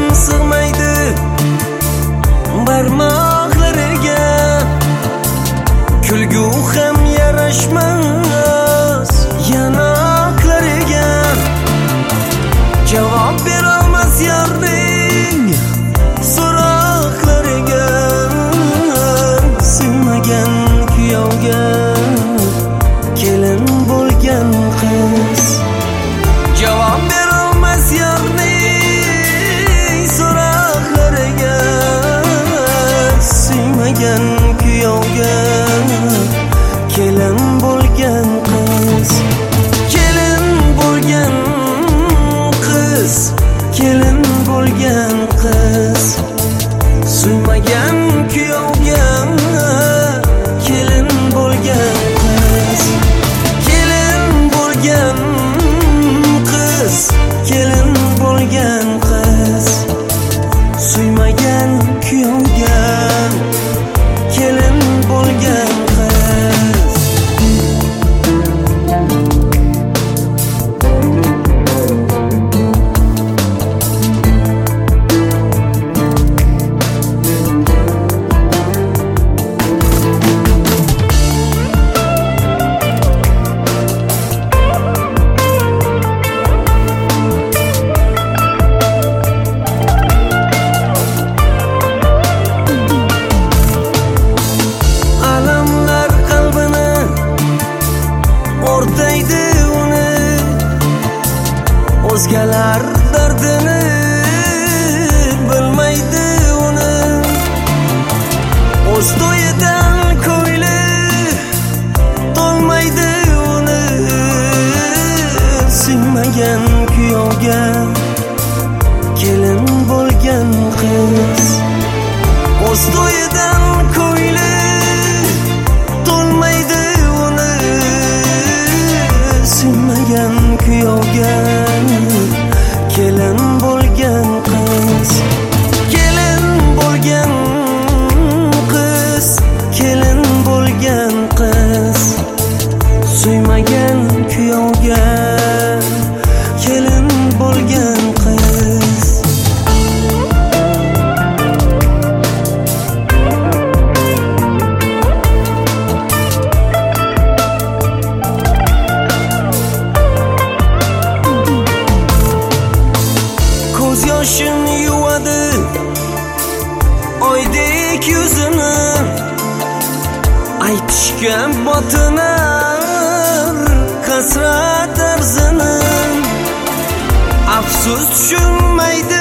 sig'maydi barmoqlariga, kulgu ham yarashmas yanoqlariga. Javob berolmas yorning so'roqlariga, sig'magan kuyovga kelin bo'lgan qiz. Javob berolmas yorning so'roqlariga, sig'magan kuyovga kelin bo'lgan qiz. Kelin bo'lgan qiz, kelin bo'lgan qiz, suymagan kuyovga kelin bo'lgan qiz. Kelin bo'lgan qiz, kelin bo'lgan qiz, suymagan kuyovga kelin bo'lgan qiz. O'rtaydi uni o'zgalar dardini, bilmaydi uni o'z to'yidan ko'ngli to'lmaydi uni. Sig'magan kuyovga kelin bo'lgan qiz, o'z to'yidan ko'ngli to'lmaydi uni. Sig'magan kuyovga kelin bo'lgan qiz. Kelin bo'lgan qiz, kelin bo'lgan qiz, suymagan kuyovga kelin bo'lgan qiz. Ko'z yoshim yuvadi oydek yuzini, aytishga botinar hasrat arzini. Afsus tushunmaydi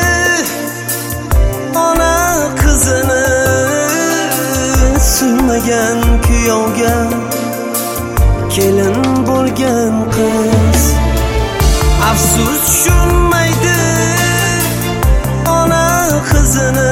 ona qizini, suymagan kuyovga kelin bo'lgan qiz. Afsus tushunmaydi ona qizini,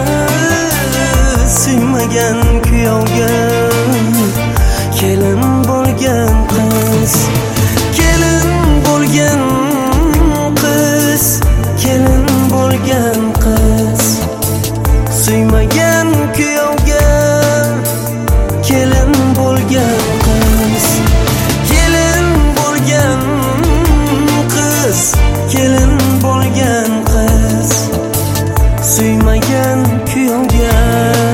suymagan kuyovga kelin bo'lgan qiz. Kelin bo'lgan qiz, kelin bo'lgan qiz, suymagan kuyovga kelin bo'lgan qiz. Kelin bo'lgan qiz, kelin bo'lgan qiz, suymagan kuyovga